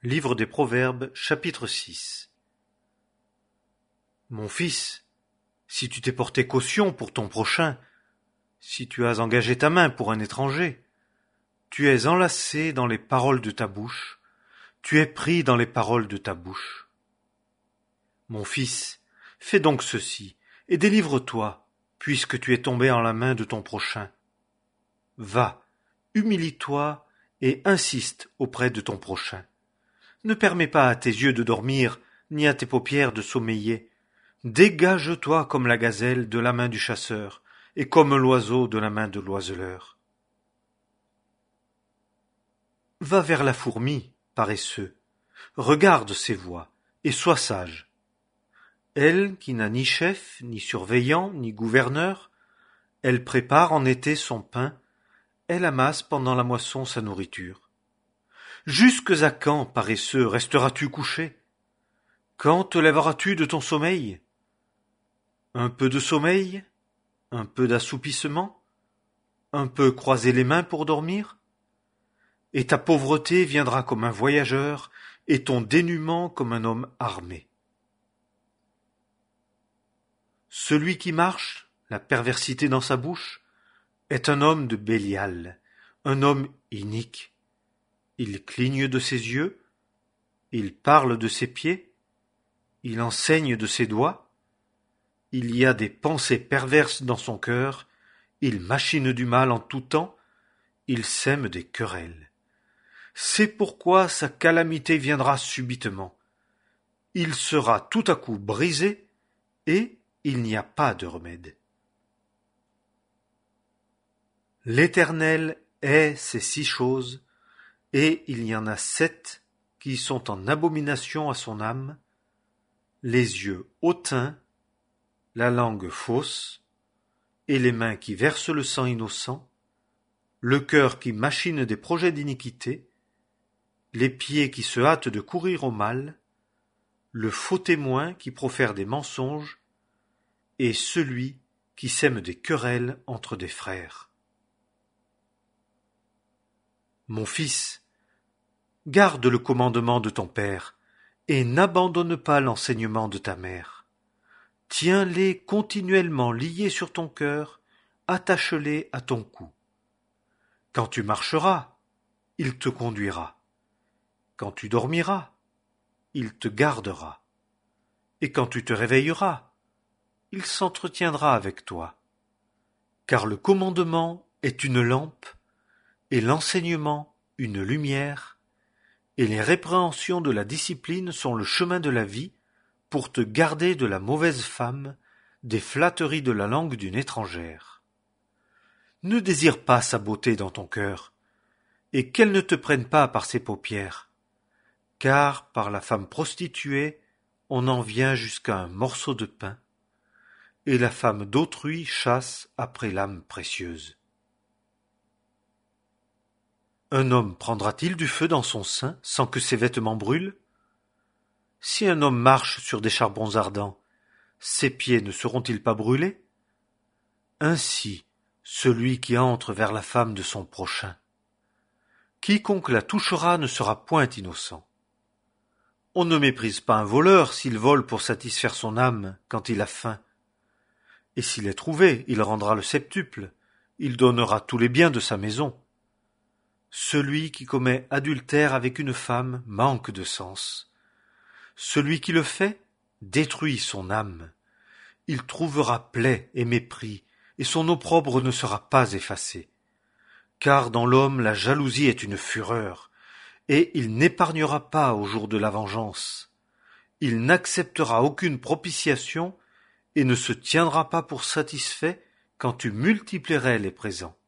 Livre des Proverbes, chapitre 6. Mon fils, si tu t'es porté caution pour ton prochain, si tu as engagé ta main pour un étranger, tu es enlacé dans les paroles de ta bouche, tu es pris dans les paroles de ta bouche. Mon fils, fais donc ceci, et délivre-toi, puisque tu es tombé en la main de ton prochain. Va, humilie-toi et insiste auprès de ton prochain. Ne permets pas à tes yeux de dormir, ni à tes paupières de sommeiller. Dégage-toi comme la gazelle de la main du chasseur, et comme l'oiseau de la main de l'oiseleur. Va vers la fourmi, paresseux, regarde ses voies, et sois sage. Elle, qui n'a ni chef, ni surveillant, ni gouverneur, elle prépare en été son pain, elle amasse pendant la moisson sa nourriture. Jusques à quand, paresseux, resteras-tu couché? Quand te lèveras-tu de ton sommeil? Un peu de sommeil? Un peu d'assoupissement? Un peu croiser les mains pour dormir? Et ta pauvreté viendra comme un voyageur, et ton dénuement comme un homme armé. Celui qui marche, la perversité dans sa bouche, est un homme de Bélial, un homme inique. Il cligne de ses yeux, il parle de ses pieds, il enseigne de ses doigts, il y a des pensées perverses dans son cœur, il machine du mal en tout temps, il sème des querelles. C'est pourquoi sa calamité viendra subitement. Il sera tout à coup brisé, et il n'y a pas de remède. L'Éternel hait ces 6 choses, et il y en a 7 qui sont en abomination à son âme, les yeux hautains, la langue fausse, et les mains qui versent le sang innocent, le cœur qui machine des projets d'iniquité, les pieds qui se hâtent de courir au mal, le faux témoin qui profère des mensonges, et celui qui sème des querelles entre des frères. Mon fils, garde le commandement de ton père, et n'abandonne pas l'enseignement de ta mère. Tiens-les continuellement liés sur ton cœur, attache-les à ton cou. Quand tu marcheras, il te conduira. Quand tu dormiras, il te gardera. Et quand tu te réveilleras, il s'entretiendra avec toi. Car le commandement est une lampe, et l'enseignement une lumière, et les répréhensions de la discipline sont le chemin de la vie pour te garder de la mauvaise femme, des flatteries de la langue d'une étrangère. Ne désire pas sa beauté dans ton cœur, et qu'elle ne te prenne pas par ses paupières, car par la femme prostituée on en vient jusqu'à un morceau de pain, et la femme d'autrui chasse après l'âme précieuse. Un homme prendra-t-il du feu dans son sein sans que ses vêtements brûlent? Si un homme marche sur des charbons ardents, ses pieds ne seront-ils pas brûlés? Ainsi, celui qui entre vers la femme de son prochain. Quiconque la touchera ne sera point innocent. On ne méprise pas un voleur s'il vole pour satisfaire son âme quand il a faim. Et s'il est trouvé, il rendra le septuple, il donnera tous les biens de sa maison. Celui qui commet adultère avec une femme manque de sens. Celui qui le fait détruit son âme. Il trouvera plaie et mépris, et son opprobre ne sera pas effacé. Car dans l'homme la jalousie est une fureur, et il n'épargnera pas au jour de la vengeance. Il n'acceptera aucune propitiation, et ne se tiendra pas pour satisfait quand tu multiplierais les présents.